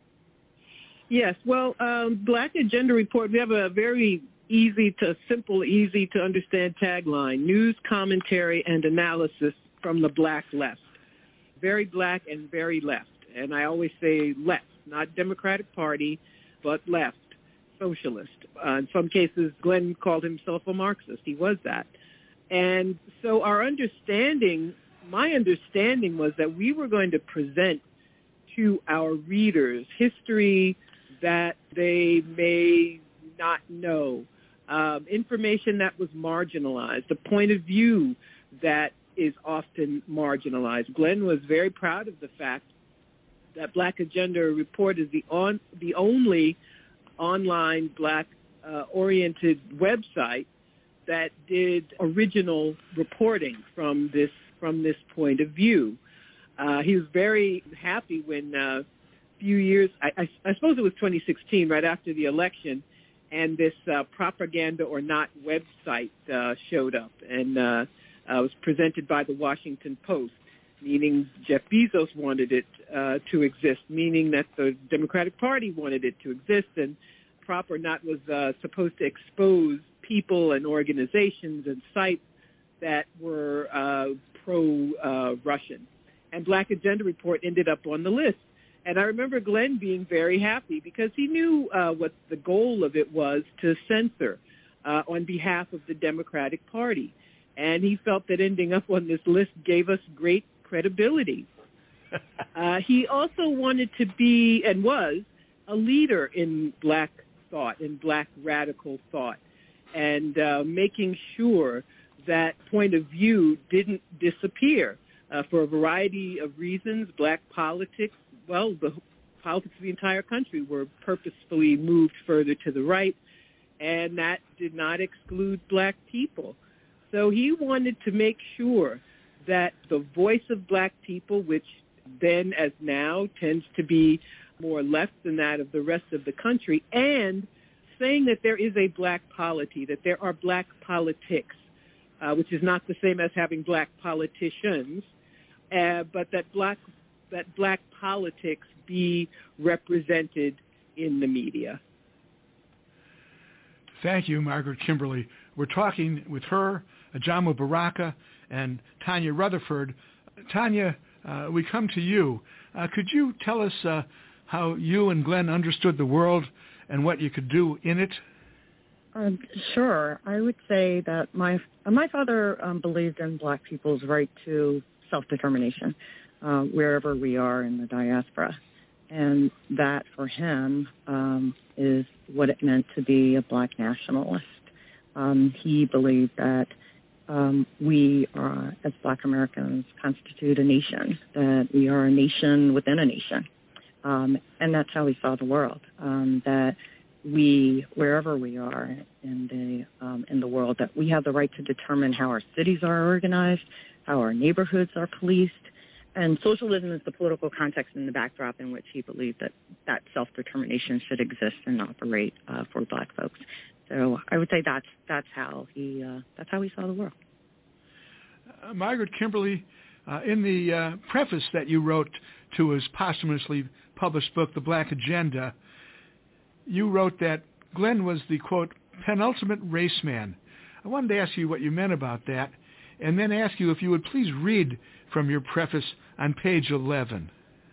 Yes, well, um, Black Agenda Report, we have a very easy to, simple, easy to understand tagline: news, commentary, and analysis from the black left. Very black and very left. And I always say left, not Democratic Party, but left, socialist. Uh, in some cases, Glenn called himself a Marxist. He was that. And so our understanding, my understanding was that we were going to present to our readers history that they may not know, um, information that was marginalized, a point of view that is often marginalized. Glenn was very proud of the fact that Black Agenda Report is the on the only online black-oriented uh, website that did original reporting from this from this point of view. Uh, he was very happy when uh, a few years, I, I, I suppose it was twenty sixteen, right after the election, and this uh, Propaganda or Not website uh, showed up and uh, uh, was presented by the Washington Post, meaning Jeff Bezos wanted it uh, to exist, meaning that the Democratic Party wanted it to exist, and Prop or Not was uh, supposed to expose people and organizations and sites that were uh, pro-Russian. Uh, and Black Agenda Report ended up on the list. And I remember Glenn being very happy because he knew uh, what the goal of it was, to censor uh, on behalf of the Democratic Party. And he felt that ending up on this list gave us great credibility. uh, he also wanted to be, and was, a leader in black thought, in black radical thought, and uh, making sure that point of view didn't disappear. Uh, for a variety of reasons, black politics, well, the politics of the entire country were purposefully moved further to the right, and that did not exclude black people. So he wanted to make sure that the voice of black people, which then as now tends to be more left than that of the rest of the country, and saying that there is a black polity, that there are black politics, uh, which is not the same as having black politicians, uh, but that black that black politics be represented in the media. Thank you, Margaret Kimberly. We're talking with her, Ajamu Baraka, and Tanya Rutherford. Tanya, uh, we come to you. Uh, could you tell us uh, how you and Glenn understood the world and what you could do in it? Um, sure. I would say that my uh, my father um, believed in black people's right to self-determination uh, wherever we are in the diaspora. And that, for him, um, is what it meant to be a black nationalist. Um, he believed that um, we, uh, as black Americans, constitute a nation, that we are a nation within a nation. Um, and that's how he saw the world, um, that we, wherever we are in the um, in the world, that we have the right to determine how our cities are organized, how our neighborhoods are policed. And socialism is the political context and the backdrop in which he believed that that self-determination should exist and operate uh, for black folks. So I would say that's that's how he uh, that's how he saw the world. Uh, Margaret Kimberly, uh, in the uh, preface that you wrote to his posthumously published book, The Black Agenda, you wrote that Glenn was the, quote, penultimate race man. I wanted to ask you what you meant about that, and then ask you if you would please read from your preface on page eleven.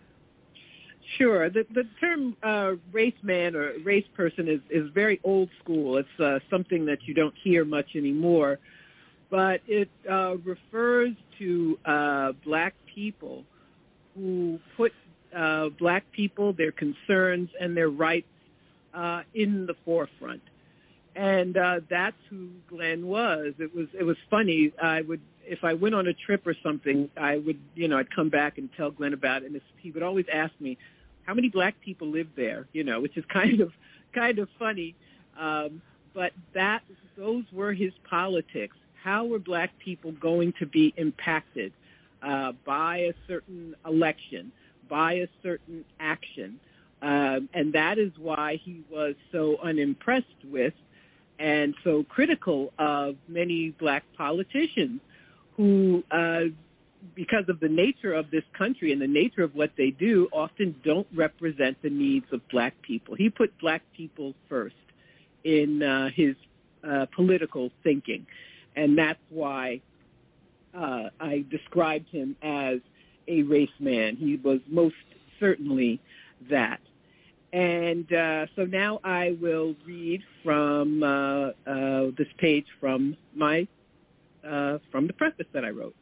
Sure. The, the term uh, race man or race person is, is very old school. It's uh, something that you don't hear much anymore, but it uh, refers to uh, black people who put uh, black people, their concerns, and their rights uh, in the forefront. And uh, that's who Glenn was. It was it was funny. I would, if I went on a trip or something, I would, you know, I'd come back and tell Glenn about it, and he would always ask me, how many black people live there? You know, which is kind of kind of funny. Um, but that those were his politics. How were black people going to be impacted uh, by a certain election, by a certain action? Um, and that is why he was so unimpressed with and so critical of many black politicians who, uh, because of the nature of this country and the nature of what they do, often don't represent the needs of black people. He put black people first in uh, his uh, political thinking, and that's why uh, I described him as a race man. He was most certainly that. And uh, so now I will read from uh, uh, this page from my uh, from the preface that I wrote.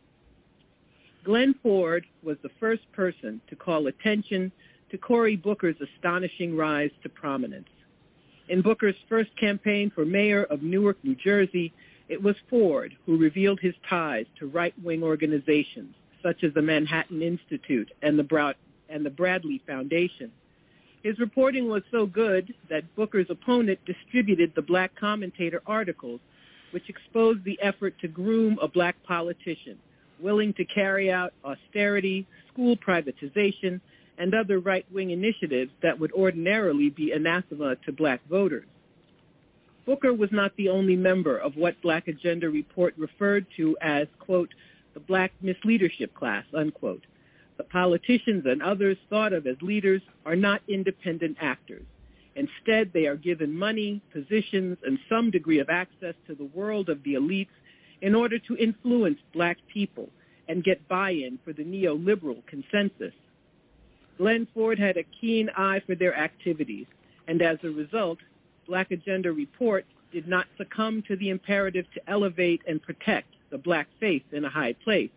Glenn Ford was the first person to call attention to Cory Booker's astonishing rise to prominence. In Booker's first campaign for mayor of Newark, New Jersey, it was Ford who revealed his ties to right-wing organizations such as the Manhattan Institute and the, Broad- and the Bradley Foundation. His reporting was so good that Booker's opponent distributed the Black Commentator articles, which exposed the effort to groom a black politician willing to carry out austerity, school privatization, and other right-wing initiatives that would ordinarily be anathema to black voters. Booker was not the only member of what Black Agenda Report referred to as, quote, the black misleadership class, unquote. The politicians and others thought of as leaders are not independent actors. Instead, they are given money, positions, and some degree of access to the world of the elites in order to influence black people and get buy-in for the neoliberal consensus. Glenn Ford had a keen eye for their activities, and as a result, Black Agenda Report did not succumb to the imperative to elevate and protect the black face in a high place.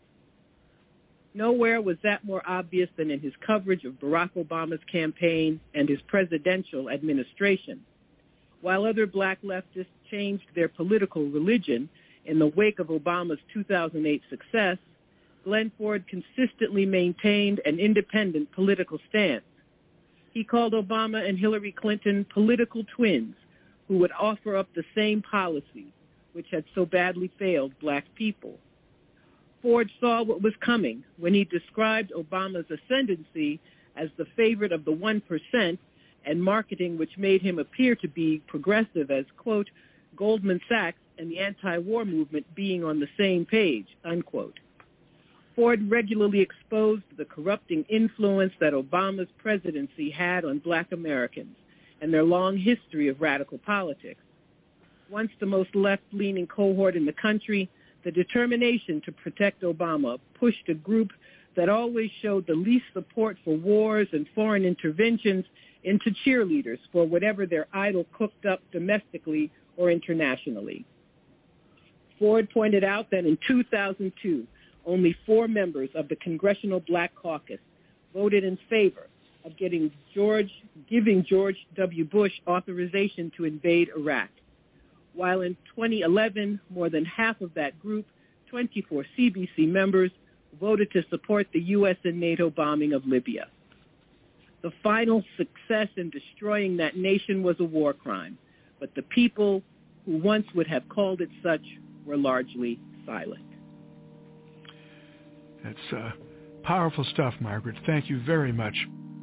Nowhere was that more obvious than in his coverage of Barack Obama's campaign and his presidential administration. While other black leftists changed their political religion in the wake of Obama's two thousand eight success, Glenn Ford consistently maintained an independent political stance. He called Obama and Hillary Clinton political twins who would offer up the same policies which had so badly failed black people. Ford saw what was coming when he described Obama's ascendancy as the favorite of the one percent and marketing which made him appear to be progressive as, quote, Goldman Sachs and the anti-war movement being on the same page, unquote. Ford regularly exposed the corrupting influence that Obama's presidency had on black Americans and their long history of radical politics. Once the most left-leaning cohort in the country, the determination to protect Obama pushed a group that always showed the least support for wars and foreign interventions into cheerleaders for whatever their idol cooked up domestically or internationally. Ford pointed out that in two thousand two, only four members of the Congressional Black Caucus voted in favor of getting George, giving George W. Bush authorization to invade Iraq, while in twenty eleven, more than half of that group, twenty-four C B C members, voted to support the U S and NATO bombing of Libya. The final success in destroying that nation was a war crime, but the people who once would have called it such were largely silent. That's uh, powerful stuff, Margaret. Thank you very much.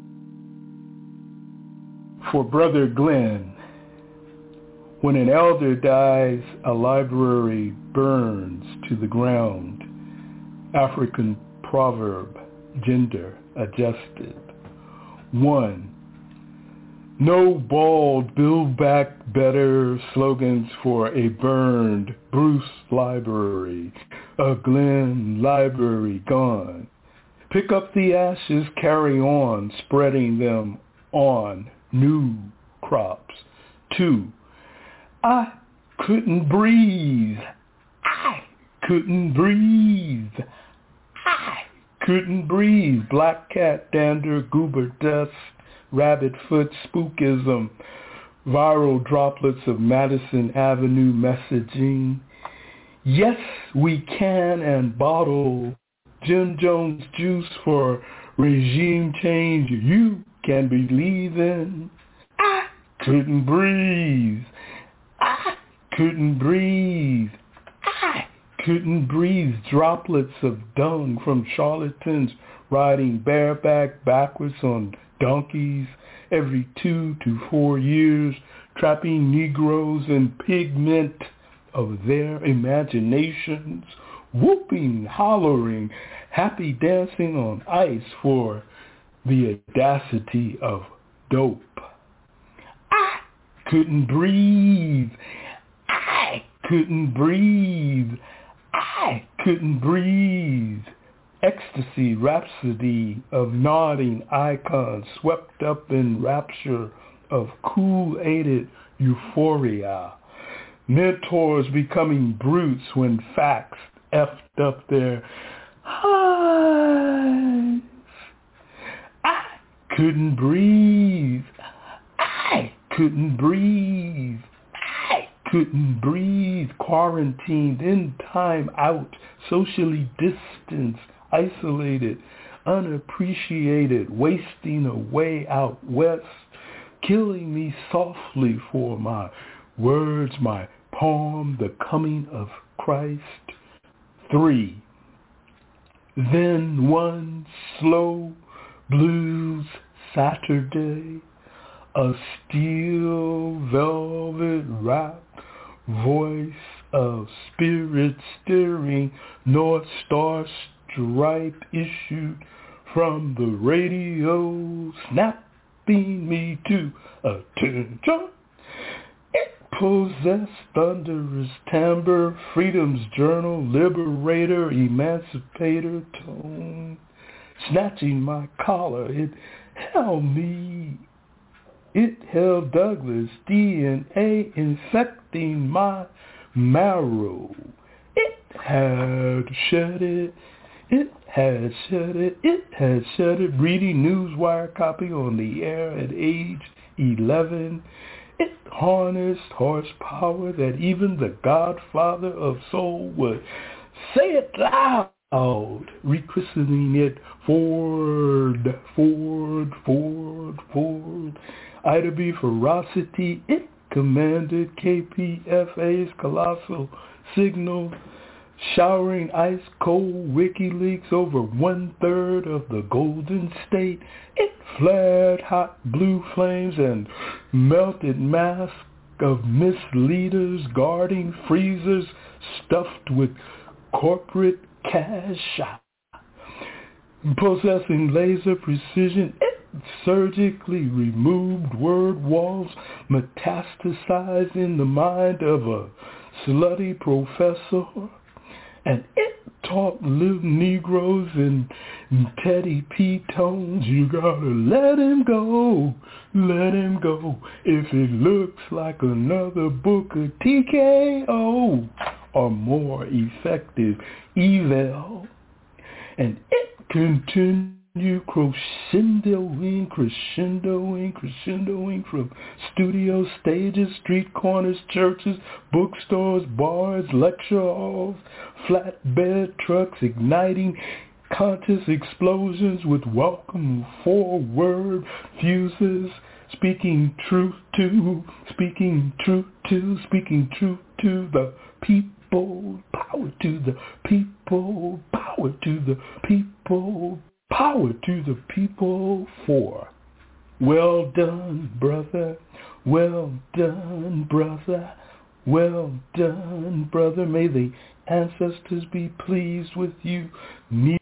For Brother Glenn, when an elder dies, a library burns to the ground. African proverb, gender adjusted. One, No bald, build back better slogans for a burned Bruce library, a Glenn library gone. Pick up the ashes, carry on, spreading them on new crops. Two, I couldn't breathe. I couldn't breathe. I couldn't breathe. Black cat, dander, goober dust, rabbit foot, spookism, viral droplets of Madison Avenue messaging. Yes, we can and bottle Jim Jones juice for regime change you can believe in. I couldn't breathe. I couldn't breathe. I couldn't breathe. Droplets of dung from charlatans riding bareback backwards on donkeys every two to four years, trapping Negroes in pigment of their imaginations, whooping, hollering, happy dancing on ice for the audacity of dope. I couldn't breathe. I couldn't breathe. I couldn't breathe. Ecstasy, rhapsody of nodding icons swept up in rapture of cool-aided euphoria. Mentors becoming brutes when facts effed up their highs. I couldn't breathe. I couldn't breathe. I couldn't breathe. Quarantined, in time out, socially distanced, isolated, unappreciated, wasting away out west, killing me softly for my words, my poem, the coming of Christ. Three. Then one slow blues Saturday, a steel velvet wrap voice of spirit steering, North Star stripe issued from the radio, snapping me to attention. It possessed thunderous timbre, freedom's journal, liberator, emancipator tone. Snatching my collar, it held me. It held Douglas D N A infecting my marrow. It had shed it. It had shed it. It had shed it. Reading Newswire copy on the air at age eleven. It harnessed horsepower that even the godfather of soul would say it loud, rechristening it Ford, Ford, Ford, Ford. Ida B. Ferocity, it commanded K P F A's colossal signal, showering ice-cold WikiLeaks over one-third of the Golden State. It flared hot blue flames and melted masks of misleaders guarding freezers stuffed with corporate cash. Possessing laser precision, it surgically removed word walls, metastasized in the mind of a slutty professor. And it taught little Negroes in Teddy P tones, you gotta let him go, let him go. If it looks like another book of T K O or more effective eval. And it continued crescendoing, crescendoing, crescendoing from studio stages, street corners, churches, bookstores, bars, lecture halls, flatbed trucks, igniting conscious explosions with welcome forward fuses, speaking truth to, speaking truth to, speaking truth to the people, power to the people, power to the people, power to the people for. Well done, brother, well done, brother, well done, brother. May the ancestors be pleased with you.